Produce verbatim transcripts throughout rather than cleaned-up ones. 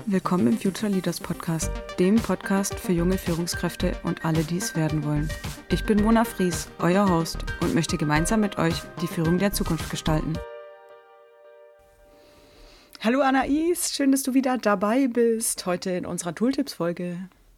Willkommen im Future Leaders Podcast, dem Podcast für junge Führungskräfte und alle, die es werden wollen. Ich bin Mona Fries, euer Host, und möchte gemeinsam mit euch die Führung der Zukunft gestalten. Hallo Anais, schön, dass du wieder dabei bist, heute in unserer Tooltips-Folge.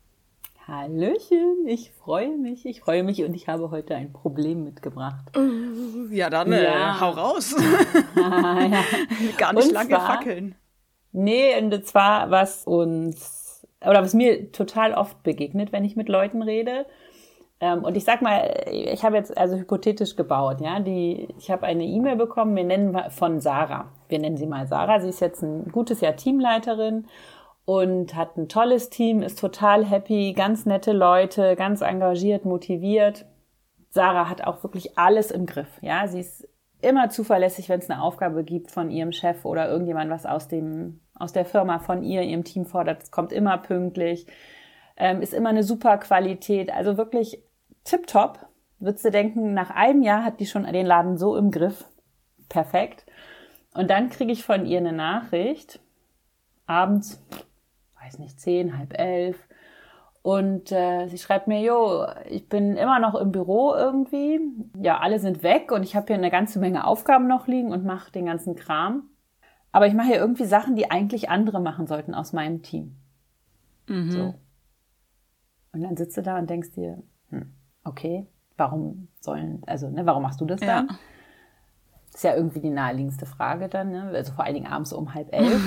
Hallöchen, ich freue mich, ich freue mich und ich habe heute ein Problem mitgebracht. Ja, dann Ja. Äh, hau raus. Ah, ja. Gar nicht Und lange zwar- fackeln. Nee, und zwar, was uns, oder was mir total oft begegnet, wenn ich mit Leuten rede. Ähm, und ich sag mal, ich habe jetzt also hypothetisch gebaut, ja, die, ich habe eine E-Mail bekommen, wir nennen wir von Sarah. Wir nennen sie mal Sarah. Sie ist jetzt ein gutes Jahr Teamleiterin und hat ein tolles Team, ist total happy, ganz nette Leute, ganz engagiert, motiviert. Sarah hat auch wirklich alles im Griff, ja, sie ist immer zuverlässig, wenn es eine Aufgabe gibt von ihrem Chef oder irgendjemand, was aus dem, aus der Firma von ihr, ihrem Team fordert, es kommt immer pünktlich, ähm, ist immer eine super Qualität, also wirklich tipptopp. Würdest du denken, nach einem Jahr hat die schon den Laden so im Griff, perfekt. Und dann kriege ich von ihr eine Nachricht, abends, weiß nicht, zehn, halb elf, und äh, sie schreibt mir, jo, ich bin immer noch im Büro irgendwie, ja, alle sind weg und ich habe hier eine ganze Menge Aufgaben noch liegen und mache den ganzen Kram, aber ich mache hier irgendwie Sachen, die eigentlich andere machen sollten aus meinem Team. Mhm. So. Und dann sitzt du da und denkst dir, hm, okay, warum sollen, also, ne, warum machst du das dann? Ja. Ist ja irgendwie die naheliegendste Frage dann, ne? Also vor allen Dingen abends um halb elf.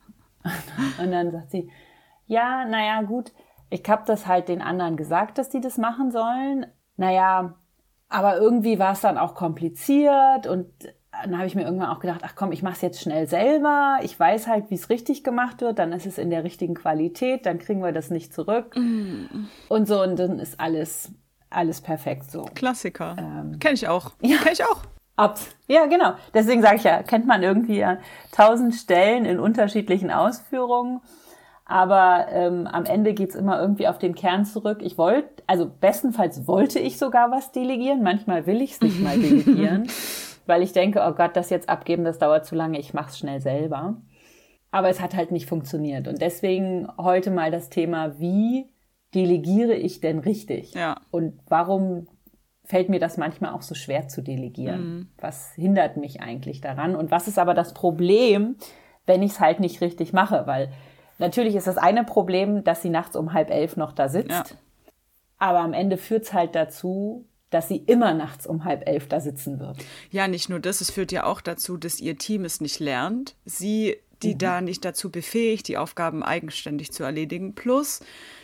Und dann sagt sie, ja, naja, gut, ich habe das halt den anderen gesagt, dass die das machen sollen. Naja, aber irgendwie war es dann auch kompliziert und dann habe ich mir irgendwann auch gedacht, ach komm, ich mache es jetzt schnell selber. Ich weiß halt, wie es richtig gemacht wird, dann ist es in der richtigen Qualität, dann kriegen wir das nicht zurück. Mm. Und so, und dann ist alles, alles perfekt so. Klassiker. Ähm, Kenn ich auch. ja. Kenn ich auch. Ab. Ja, genau. Deswegen sage ich ja, kennt man irgendwie an tausend Stellen in unterschiedlichen Ausführungen. Aber ähm, am Ende geht's immer irgendwie auf den Kern zurück. Ich wollte, also bestenfalls wollte ich sogar was delegieren. Manchmal will ich es nicht mal delegieren, weil ich denke, oh Gott, das jetzt abgeben, das dauert zu lange, ich mache es schnell selber. Aber es hat halt nicht funktioniert. Und deswegen heute mal das Thema, wie delegiere ich denn richtig? Ja. Und warum fällt mir das manchmal auch so schwer zu delegieren? Mhm. Was hindert mich eigentlich daran? Und was ist aber das Problem, wenn ich es halt nicht richtig mache? Weil natürlich ist das eine Problem, dass sie nachts um halb elf noch da sitzt. Ja. Aber am Ende führt es halt dazu, dass sie immer nachts um halb elf da sitzen wird. Ja, nicht nur das, es führt ja auch dazu, dass ihr Team es nicht lernt, sie die Mhm. da nicht dazu befähigt, die Aufgaben eigenständig zu erledigen. Plus,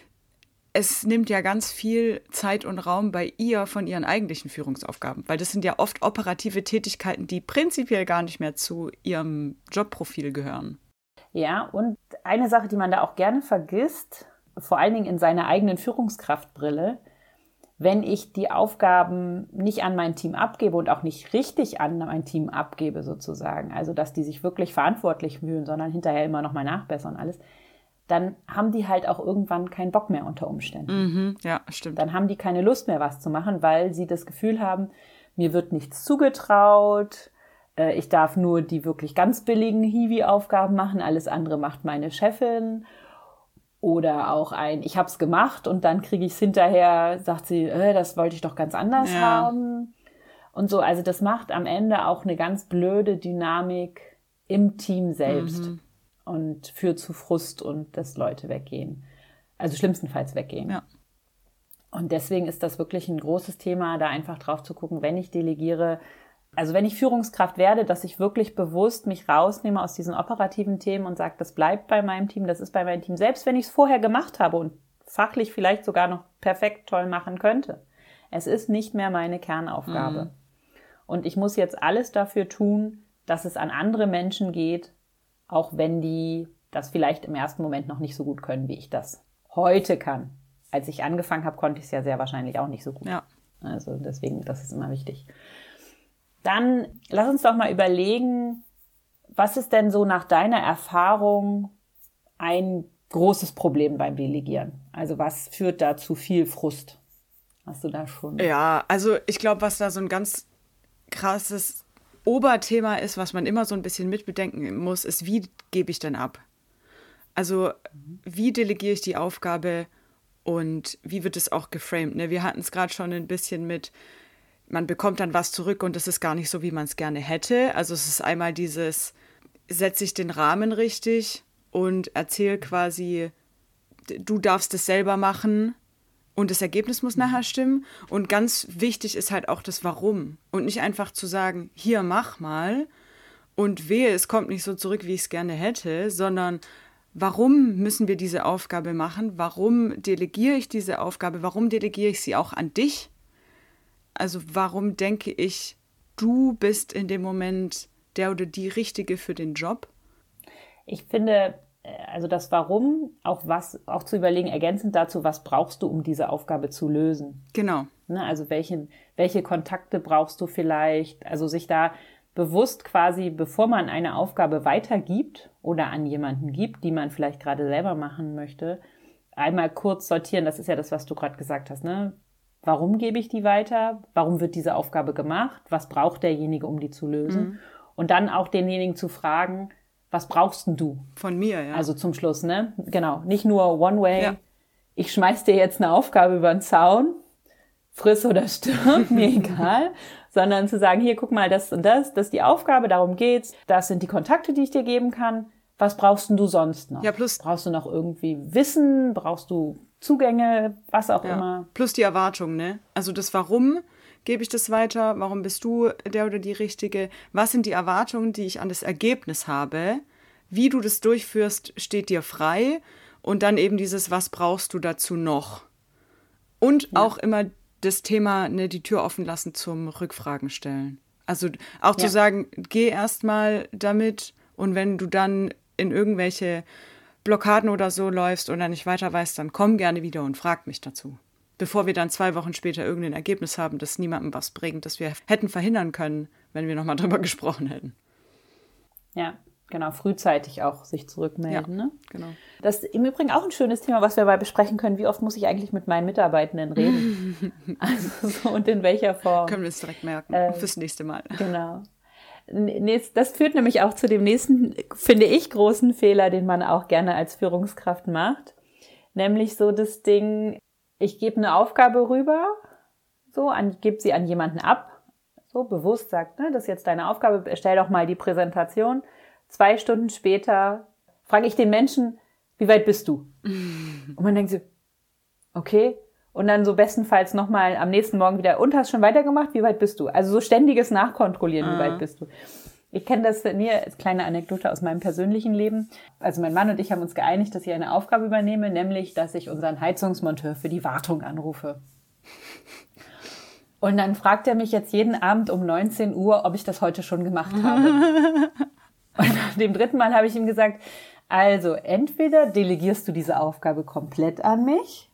es nimmt ja ganz viel Zeit und Raum bei ihr von ihren eigentlichen Führungsaufgaben, weil das sind ja oft operative Tätigkeiten, die prinzipiell gar nicht mehr zu ihrem Jobprofil gehören. Ja, und eine Sache, die man da auch gerne vergisst, vor allen Dingen in seiner eigenen Führungskraftbrille, wenn ich die Aufgaben nicht an mein Team abgebe und auch nicht richtig an mein Team abgebe sozusagen, also dass die sich wirklich verantwortlich fühlen, sondern hinterher immer noch mal nachbessern und alles, dann haben die halt auch irgendwann keinen Bock mehr unter Umständen. Mhm, ja, stimmt. Dann haben die keine Lust mehr, was zu machen, weil sie das Gefühl haben, mir wird nichts zugetraut, äh, ich darf nur die wirklich ganz billigen Hiwi-Aufgaben machen, alles andere macht meine Chefin. Oder auch ein, ich habe es gemacht und dann kriege ich es hinterher, sagt sie, äh, das wollte ich doch ganz anders Ja. haben. Und so, also das macht am Ende auch eine ganz blöde Dynamik im Team selbst. Mhm. Und führt zu Frust und dass Leute weggehen. Also schlimmstenfalls weggehen. Ja. Und deswegen ist das wirklich ein großes Thema, da einfach drauf zu gucken, wenn ich delegiere, also wenn ich Führungskraft werde, dass ich wirklich bewusst mich rausnehme aus diesen operativen Themen und sage, das bleibt bei meinem Team, das ist bei meinem Team, selbst wenn ich es vorher gemacht habe und fachlich vielleicht sogar noch perfekt toll machen könnte. Es ist nicht mehr meine Kernaufgabe. Mhm. Und ich muss jetzt alles dafür tun, dass es an andere Menschen geht, auch wenn die das vielleicht im ersten Moment noch nicht so gut können, wie ich das heute kann. Als ich angefangen habe, konnte ich es ja sehr wahrscheinlich auch nicht so gut. Ja. Also deswegen, das ist immer wichtig. Dann lass uns doch mal überlegen, was ist denn so nach deiner Erfahrung ein großes Problem beim Delegieren? Also was führt da zu viel Frust? Hast du da schon? Ja, also ich glaube, was da so ein ganz krasses Oberthema ist, was man immer so ein bisschen mitbedenken muss, ist, wie gebe ich denn ab? Also wie delegiere ich die Aufgabe und wie wird es auch geframed? Ne? Wir hatten es gerade schon ein bisschen mit, man bekommt dann was zurück und es ist gar nicht so, wie man es gerne hätte. Also es ist einmal dieses, setze ich den Rahmen richtig und erzähle quasi, du darfst es selber machen und das Ergebnis muss nachher stimmen. Und ganz wichtig ist halt auch das Warum und nicht einfach zu sagen, hier, mach mal und wehe, es kommt nicht so zurück, wie ich es gerne hätte, sondern warum müssen wir diese Aufgabe machen? Warum delegiere ich diese Aufgabe? Warum delegiere ich sie auch an dich? Also warum denke ich, du bist in dem Moment der oder die Richtige für den Job? Ich finde, also das Warum, auch was, auch zu überlegen, ergänzend dazu, was brauchst du, um diese Aufgabe zu lösen? Genau. Ne, also welche, welche Kontakte brauchst du vielleicht? Also sich da bewusst quasi, bevor man eine Aufgabe weitergibt oder an jemanden gibt, die man vielleicht gerade selber machen möchte, einmal kurz sortieren. Das ist ja das, was du gerade gesagt hast, ne? Warum gebe ich die weiter? Warum wird diese Aufgabe gemacht? Was braucht derjenige, um die zu lösen? Mhm. Und dann auch denjenigen zu fragen, was brauchst denn du? Von mir, ja. Also zum Schluss, ne? Genau. Nicht nur one way. Ja. Ich schmeiß dir jetzt eine Aufgabe über den Zaun, friss oder stirb, mir egal. Sondern zu sagen, hier, guck mal, das und das, das ist die Aufgabe, darum geht's. Das sind die Kontakte, die ich dir geben kann. Was brauchst denn du sonst noch? Ja, plus brauchst du noch irgendwie Wissen? Brauchst du Zugänge? Was auch ja. immer. Plus die Erwartung, ne? Also das Warum gebe ich das weiter? Warum bist du der oder die Richtige? Was sind die Erwartungen, die ich an das Ergebnis habe? Wie du das durchführst, steht dir frei. Und dann eben dieses, was brauchst du dazu noch? Und ja. auch immer das Thema, ne, die Tür offen lassen zum Rückfragen stellen. Also auch ja. zu sagen, geh erst mal damit und wenn du dann in irgendwelche Blockaden oder so läufst oder nicht weiter weißt, dann komm gerne wieder und frag mich dazu. Bevor wir dann zwei Wochen später irgendein Ergebnis haben, das niemandem was bringt, das wir hätten verhindern können, wenn wir nochmal drüber gesprochen hätten. Ja, genau, frühzeitig auch sich zurückmelden. Ja, ne? Genau. Das ist im Übrigen auch ein schönes Thema, was wir mal besprechen können. Wie oft muss ich eigentlich mit meinen Mitarbeitenden reden? Also so, und in welcher Form? Können wir es direkt merken, ähm, fürs nächste Mal. Genau. Das führt nämlich auch zu dem nächsten, finde ich, großen Fehler, den man auch gerne als Führungskraft macht. Nämlich so das Ding, ich gebe eine Aufgabe rüber, so, an, gebe sie an jemanden ab, so bewusst sagt, ne, das ist jetzt deine Aufgabe, erstell doch mal die Präsentation. Zwei Stunden später frage ich den Menschen, wie weit bist du? Und man denkt so, okay. Und dann so bestenfalls nochmal am nächsten Morgen wieder, und hast schon weitergemacht? Wie weit bist du? Also so ständiges Nachkontrollieren, wie weit bist du? Ich kenne das von mir, als kleine Anekdote aus meinem persönlichen Leben. Also mein Mann und ich haben uns geeinigt, dass ich eine Aufgabe übernehme, nämlich, dass ich unseren Heizungsmonteur für die Wartung anrufe. Und dann fragt er mich jetzt jeden Abend um neunzehn Uhr, ob ich das heute schon gemacht habe. Und nach dem dritten Mal habe ich ihm gesagt, also entweder delegierst du diese Aufgabe komplett an mich,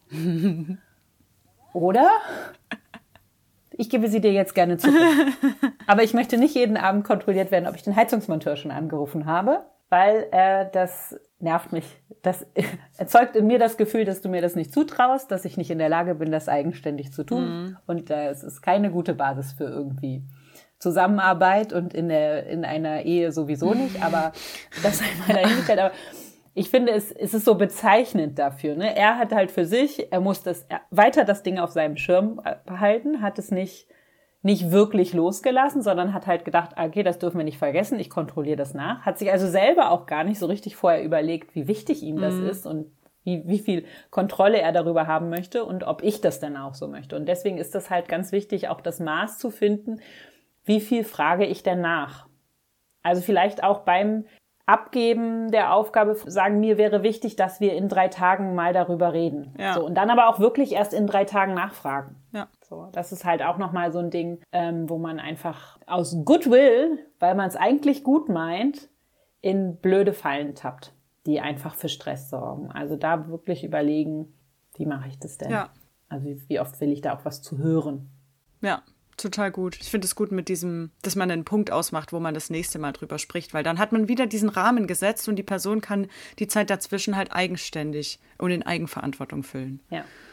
oder ich gebe sie dir jetzt gerne zurück. Aber ich möchte nicht jeden Abend kontrolliert werden, ob ich den Heizungsmonteur schon angerufen habe, weil äh, das nervt mich. Das erzeugt in mir das Gefühl, dass du mir das nicht zutraust, dass ich nicht in der Lage bin, das eigenständig zu tun. Mhm. Und äh, es ist keine gute Basis für irgendwie Zusammenarbeit und in der in einer Ehe sowieso nicht. Aber das einmal dahingestellt. Aber ich finde, es, es ist so bezeichnend dafür. Ne? Er hat halt für sich, er muss das er, weiter das Ding auf seinem Schirm behalten, hat es nicht, nicht wirklich losgelassen, sondern hat halt gedacht, okay, das dürfen wir nicht vergessen, ich kontrolliere das nach. Hat sich also selber auch gar nicht so richtig vorher überlegt, wie wichtig ihm das mhm. ist und wie, wie viel Kontrolle er darüber haben möchte und ob ich das denn auch so möchte. Und deswegen ist das halt ganz wichtig, auch das Maß zu finden, wie viel frage ich denn nach? Also vielleicht auch beim Abgeben der Aufgabe sagen, mir wäre wichtig, dass wir in drei Tagen mal darüber reden. Ja. So, und dann aber auch wirklich erst in drei Tagen nachfragen. Ja. So, das ist halt auch nochmal so ein Ding, ähm, wo man einfach aus Goodwill, weil man es eigentlich gut meint, in blöde Fallen tappt, die einfach für Stress sorgen. Also da wirklich überlegen, wie mache ich das denn? Ja. Also wie, wie oft will ich da auch was zu hören? Ja. Total gut. Ich finde es gut mit diesem, dass man einen Punkt ausmacht, wo man das nächste Mal drüber spricht, weil dann hat man wieder diesen Rahmen gesetzt und die Person kann die Zeit dazwischen halt eigenständig und in Eigenverantwortung füllen. Ja.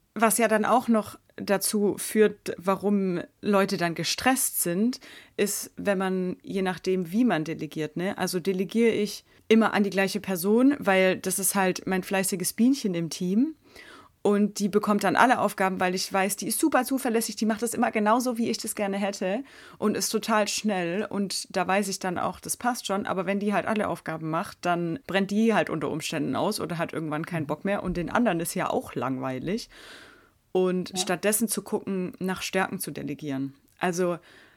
was ja dann auch noch dazu führt, warum Leute dann gestresst sind, ist, wenn man, je nachdem, wie man delegiert, ne? Also delegiere ich immer an die gleiche Person, weil das ist halt mein fleißiges Bienchen im Team. Und die bekommt dann alle Aufgaben, weil ich weiß, die ist super zuverlässig, die macht das immer genauso, wie ich das gerne hätte und ist total schnell. Und da weiß ich dann auch, das passt schon. Aber wenn die halt alle Aufgaben macht, dann brennt die halt unter Umständen aus oder hat irgendwann keinen Bock mehr. Und den anderen ist ja auch langweilig. Und ja. stattdessen zu gucken, nach Stärken zu delegieren. Also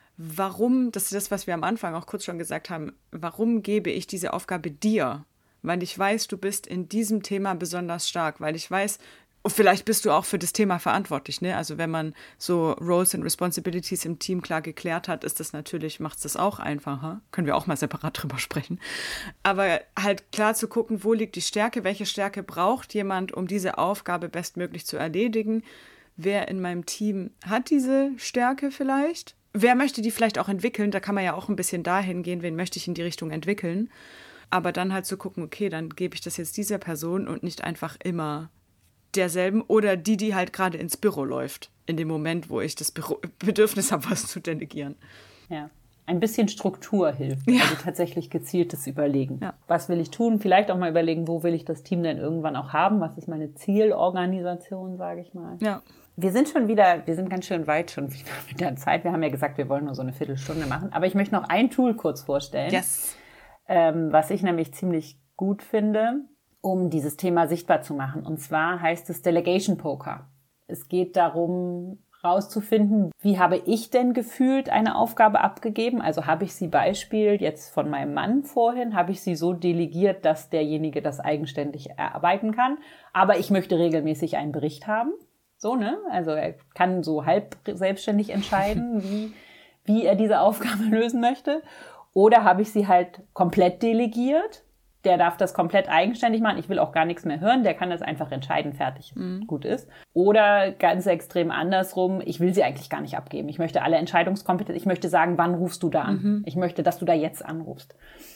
warum, das ist das, was wir am Anfang auch kurz schon gesagt haben, warum gebe ich diese Aufgabe dir? Weil ich weiß, du bist in diesem Thema besonders stark, weil ich weiß, und vielleicht bist du auch für das Thema verantwortlich, ne? Also wenn man so Roles and Responsibilities im Team klar geklärt hat, ist das natürlich, macht es das auch einfacher. Können wir auch mal separat drüber sprechen. Aber halt klar zu gucken, wo liegt die Stärke, welche Stärke braucht jemand, um diese Aufgabe bestmöglich zu erledigen. Wer in meinem Team hat diese Stärke vielleicht? Wer möchte die vielleicht auch entwickeln? Da kann man ja auch ein bisschen dahin gehen, wen möchte ich in die Richtung entwickeln. Aber dann halt zu gucken, okay, dann gebe ich das jetzt dieser Person und nicht einfach immer derselben oder die, die halt gerade ins Büro läuft, in dem Moment, wo ich das Büro- Bedürfnis habe, was zu delegieren. Ja, ein bisschen Struktur hilft, ja. also tatsächlich gezieltes Überlegen. Ja. Was will ich tun? Vielleicht auch mal überlegen, wo will ich das Team denn irgendwann auch haben? Was ist meine Zielorganisation, sage ich mal. Ja. Wir sind schon wieder, wir sind ganz schön weit schon wieder mit der Zeit. Wir haben ja gesagt, wir wollen nur so eine Viertelstunde machen. Aber ich möchte noch ein Tool kurz vorstellen, Yes. ähm, was ich nämlich ziemlich gut finde, um dieses Thema sichtbar zu machen. Und zwar heißt es Delegation Poker. Es geht darum, rauszufinden, wie habe ich denn gefühlt eine Aufgabe abgegeben? Also habe ich sie Beispiel jetzt von meinem Mann vorhin, habe ich sie so delegiert, dass derjenige das eigenständig erarbeiten kann. Aber ich möchte regelmäßig einen Bericht haben. So, ne? Also er kann so halb selbstständig entscheiden, wie, wie er diese Aufgabe lösen möchte. Oder habe ich sie halt komplett delegiert? Der darf das komplett eigenständig machen. Ich will auch gar nichts mehr hören. Der kann das einfach entscheiden, fertig, mhm. gut ist. Oder ganz extrem andersrum, ich will sie eigentlich gar nicht abgeben. Ich möchte alle Entscheidungskompetenz, ich möchte sagen, wann rufst du da an? Mhm. Ich möchte, dass du da jetzt anrufst.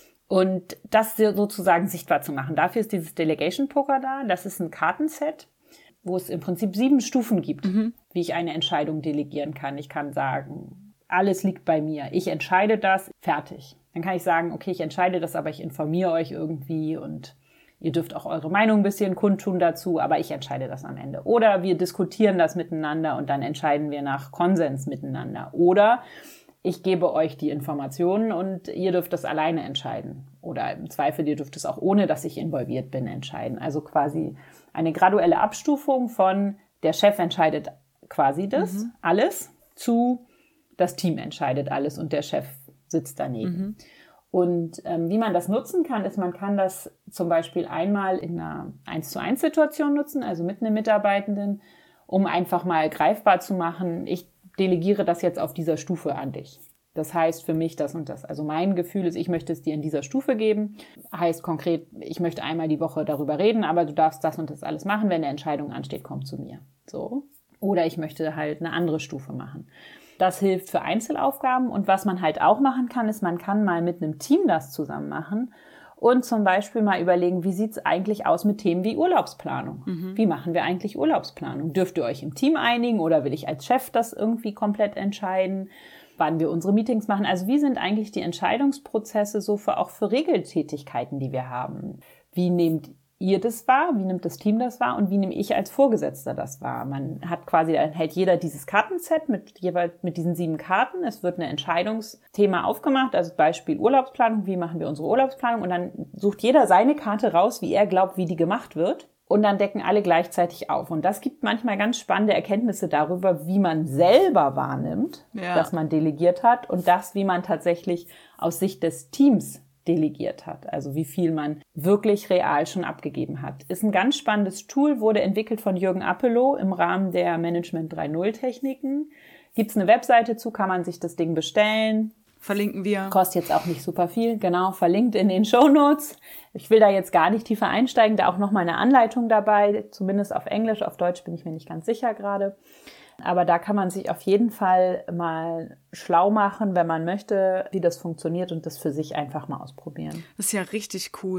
Und das sozusagen sichtbar zu machen. Dafür ist dieses Delegation Poker da. Das ist ein Kartenset, wo es im Prinzip sieben Stufen gibt, mhm. wie ich eine Entscheidung delegieren kann. Ich kann sagen, alles liegt bei mir. Ich entscheide das, fertig. Dann kann ich sagen, okay, ich entscheide das, aber ich informiere euch irgendwie und ihr dürft auch eure Meinung ein bisschen kundtun dazu, aber ich entscheide das am Ende. Oder wir diskutieren das miteinander und dann entscheiden wir nach Konsens miteinander. Oder ich gebe euch die Informationen und ihr dürft das alleine entscheiden. Oder im Zweifel, ihr dürft es auch ohne, dass ich involviert bin, entscheiden. Also quasi eine graduelle Abstufung von der Chef entscheidet quasi das, mhm. alles, zu das Team entscheidet alles und der Chef sitzt daneben. Mhm. Und ähm, wie man das nutzen kann, ist, man kann das zum Beispiel einmal in einer eins zu eins Situation nutzen, also mit einem Mitarbeitenden, um einfach mal greifbar zu machen, ich delegiere das jetzt auf dieser Stufe an dich. Das heißt für mich das und das. Also mein Gefühl ist, ich möchte es dir in dieser Stufe geben. Heißt konkret, ich möchte einmal die Woche darüber reden, aber du darfst das und das alles machen. Wenn eine Entscheidung ansteht, komm zu mir. So. Oder ich möchte halt eine andere Stufe machen. Das hilft für Einzelaufgaben. Und was man halt auch machen kann, ist, man kann mal mit einem Team das zusammen machen und zum Beispiel mal überlegen, wie sieht es eigentlich aus mit Themen wie Urlaubsplanung? Mhm. Wie machen wir eigentlich Urlaubsplanung? Dürft ihr euch im Team einigen oder will ich als Chef das irgendwie komplett entscheiden? Wann wir unsere Meetings machen? Also wie sind eigentlich die Entscheidungsprozesse so für auch für Regeltätigkeiten, die wir haben? Wie nehmt ihr das wahr? Wie nimmt das Team das wahr? Und wie nehme ich als Vorgesetzter das wahr? Man hat quasi, dann hält jeder dieses Kartenset mit jeweils mit diesen sieben Karten. Es wird ein Entscheidungsthema aufgemacht, also Beispiel Urlaubsplanung. Wie machen wir unsere Urlaubsplanung? Und dann sucht jeder seine Karte raus, wie er glaubt, wie die gemacht wird. Und dann decken alle gleichzeitig auf. Und das gibt manchmal ganz spannende Erkenntnisse darüber, wie man selber wahrnimmt, ja. dass man delegiert hat und das, wie man tatsächlich aus Sicht des Teams delegiert hat, also wie viel man wirklich real schon abgegeben hat. Ist ein ganz spannendes Tool, wurde entwickelt von Jürgen Appelow im Rahmen der Management drei Punkt null Techniken. Gibt es eine Webseite zu, kann man sich das Ding bestellen. Verlinken wir. Kostet jetzt auch nicht super viel, genau, verlinkt in den Shownotes. Ich will da jetzt gar nicht tiefer einsteigen, da auch nochmal eine Anleitung dabei, zumindest auf Englisch, auf Deutsch bin ich mir nicht ganz sicher gerade. Aber da kann man sich auf jeden Fall mal schlau machen, wenn man möchte, wie das funktioniert und das für sich einfach mal ausprobieren. Das ist ja richtig cool.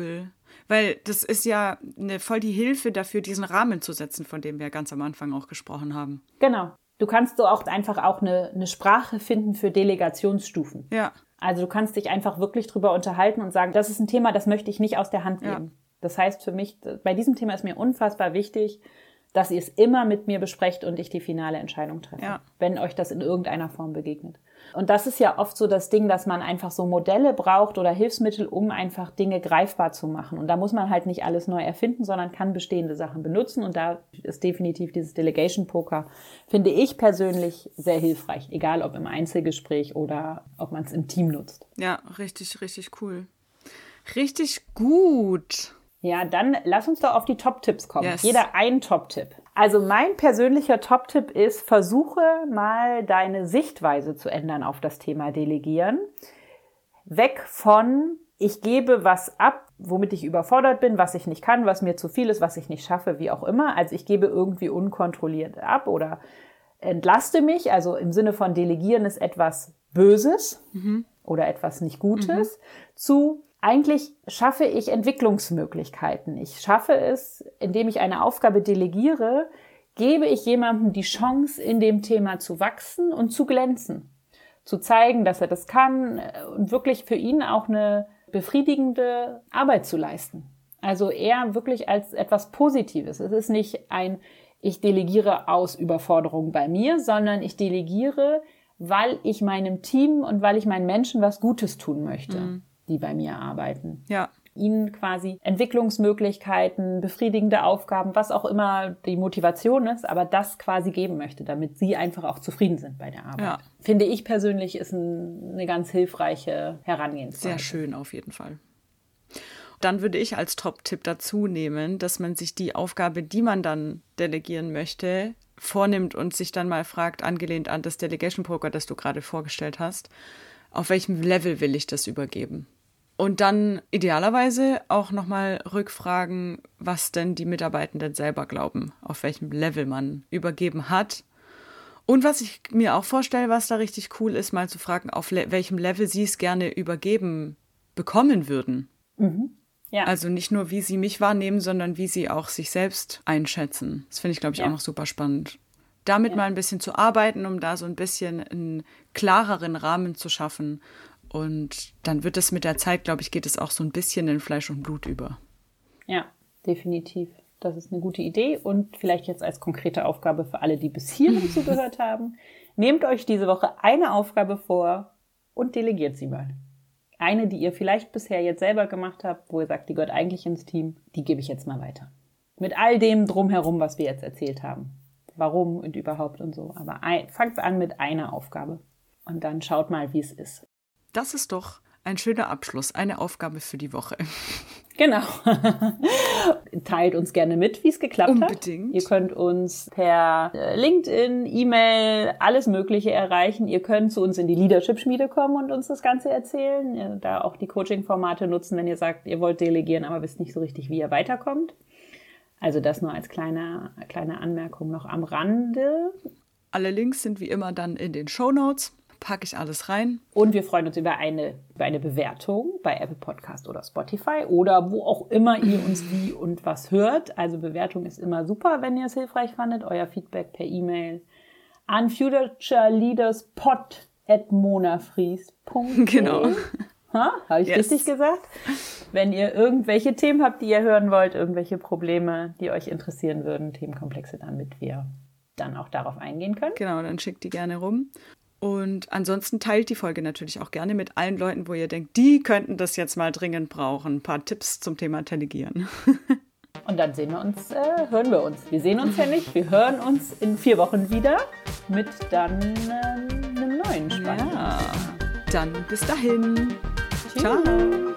Weil das ist ja eine, voll die Hilfe dafür, diesen Rahmen zu setzen, von dem wir ganz am Anfang auch gesprochen haben. Genau. Du kannst so auch einfach auch eine, eine Sprache finden für Delegationsstufen. Ja. Also du kannst dich einfach wirklich drüber unterhalten und sagen, das ist ein Thema, das möchte ich nicht aus der Hand geben. Ja. Das heißt für mich, bei diesem Thema ist mir unfassbar wichtig, dass ihr es immer mit mir besprecht und ich die finale Entscheidung treffe, ja. wenn euch das in irgendeiner Form begegnet. Und das ist ja oft so das Ding, dass man einfach so Modelle braucht oder Hilfsmittel, um einfach Dinge greifbar zu machen. Und da muss man halt nicht alles neu erfinden, sondern kann bestehende Sachen benutzen. Und da ist definitiv dieses Delegation Poker, finde ich persönlich sehr hilfreich, egal ob im Einzelgespräch oder ob man es im Team nutzt. Ja, richtig, richtig cool. Richtig gut. Ja, dann lass uns doch auf die Top-Tipps kommen. Yes. Jeder ein Top-Tipp. Also mein persönlicher Top-Tipp ist, versuche mal deine Sichtweise zu ändern auf das Thema Delegieren. Weg von, ich gebe was ab, womit ich überfordert bin, was ich nicht kann, was mir zu viel ist, was ich nicht schaffe, wie auch immer. Also ich gebe irgendwie unkontrolliert ab oder entlaste mich. Also im Sinne von Delegieren ist etwas Böses mhm. oder etwas nicht Gutes. Mhm. Zu Eigentlich schaffe ich Entwicklungsmöglichkeiten. Ich schaffe es, indem ich eine Aufgabe delegiere, gebe ich jemandem die Chance, in dem Thema zu wachsen und zu glänzen. Zu zeigen, dass er das kann und wirklich für ihn auch eine befriedigende Arbeit zu leisten. Also eher wirklich als etwas Positives. Es ist nicht ein, ich delegiere aus Überforderung bei mir, sondern ich delegiere, weil ich meinem Team und weil ich meinen Menschen was Gutes tun möchte. Mhm. die bei mir arbeiten. Ja. Ihnen quasi Entwicklungsmöglichkeiten, befriedigende Aufgaben, was auch immer die Motivation ist, aber das quasi geben möchte, damit sie einfach auch zufrieden sind bei der Arbeit. Ja. Finde ich persönlich ist ein, eine ganz hilfreiche Herangehensweise. Sehr schön auf jeden Fall. Dann würde ich als Top-Tipp dazu nehmen, dass man sich die Aufgabe, die man dann delegieren möchte, vornimmt und sich dann mal fragt, angelehnt an das Delegation Poker, das du gerade vorgestellt hast, auf welchem Level will ich das übergeben? Und dann idealerweise auch nochmal rückfragen, was denn die Mitarbeitenden selber glauben, auf welchem Level man übergeben hat. Und was ich mir auch vorstelle, was da richtig cool ist, mal zu fragen, auf le- welchem Level sie es gerne übergeben bekommen würden. Mhm. Ja. Also nicht nur, wie sie mich wahrnehmen, sondern wie sie auch sich selbst einschätzen. Das finde ich, glaube ich, ja. auch noch super spannend. Damit ja. mal ein bisschen zu arbeiten, um da so ein bisschen einen klareren Rahmen zu schaffen. Und dann wird es mit der Zeit, glaube ich, geht es auch so ein bisschen in Fleisch und Blut über. Ja, definitiv. Das ist eine gute Idee. Und vielleicht jetzt als konkrete Aufgabe für alle, die bis hierhin zugehört haben. Nehmt euch diese Woche eine Aufgabe vor und delegiert sie mal. Eine, die ihr vielleicht bisher jetzt selber gemacht habt, wo ihr sagt, die gehört eigentlich ins Team, die gebe ich jetzt mal weiter. Mit all dem drumherum, was wir jetzt erzählt haben. Warum und überhaupt und so. Aber ein, fangt an mit einer Aufgabe. Und dann schaut mal, wie es ist. Das ist doch ein schöner Abschluss, eine Aufgabe für die Woche. Genau. Teilt uns gerne mit, wie es geklappt Unbedingt. hat. Unbedingt. Ihr könnt uns per LinkedIn, E-Mail, alles Mögliche erreichen. Ihr könnt zu uns in die Leadership-Schmiede kommen und uns das Ganze erzählen. Da auch die Coaching-Formate nutzen, wenn ihr sagt, ihr wollt delegieren, aber wisst nicht so richtig, wie ihr weiterkommt. Also das nur als kleine, kleine Anmerkung noch am Rande. Alle Links sind wie immer dann in den Shownotes. Packe ich alles rein. Und wir freuen uns über eine, über eine Bewertung bei Apple Podcast oder Spotify oder wo auch immer ihr uns wie und was hört. Also Bewertung ist immer super, wenn ihr es hilfreich fandet. Euer Feedback per E-Mail an futureleaderspod at monafries punkt de. Genau. Habe ich yes. richtig gesagt? Wenn ihr irgendwelche Themen habt, die ihr hören wollt, irgendwelche Probleme, die euch interessieren würden, Themenkomplexe, damit wir dann auch darauf eingehen können. Genau, dann schickt die gerne rum. Und ansonsten teilt die Folge natürlich auch gerne mit allen Leuten, wo ihr denkt, die könnten das jetzt mal dringend brauchen. Ein paar Tipps zum Thema Delegieren. Und dann sehen wir uns, äh, hören wir uns. Wir sehen uns ja nicht, wir hören uns in vier Wochen wieder mit dann ähm, einem neuen Spannenden. Ja, dann bis dahin. Tschüss. Ciao.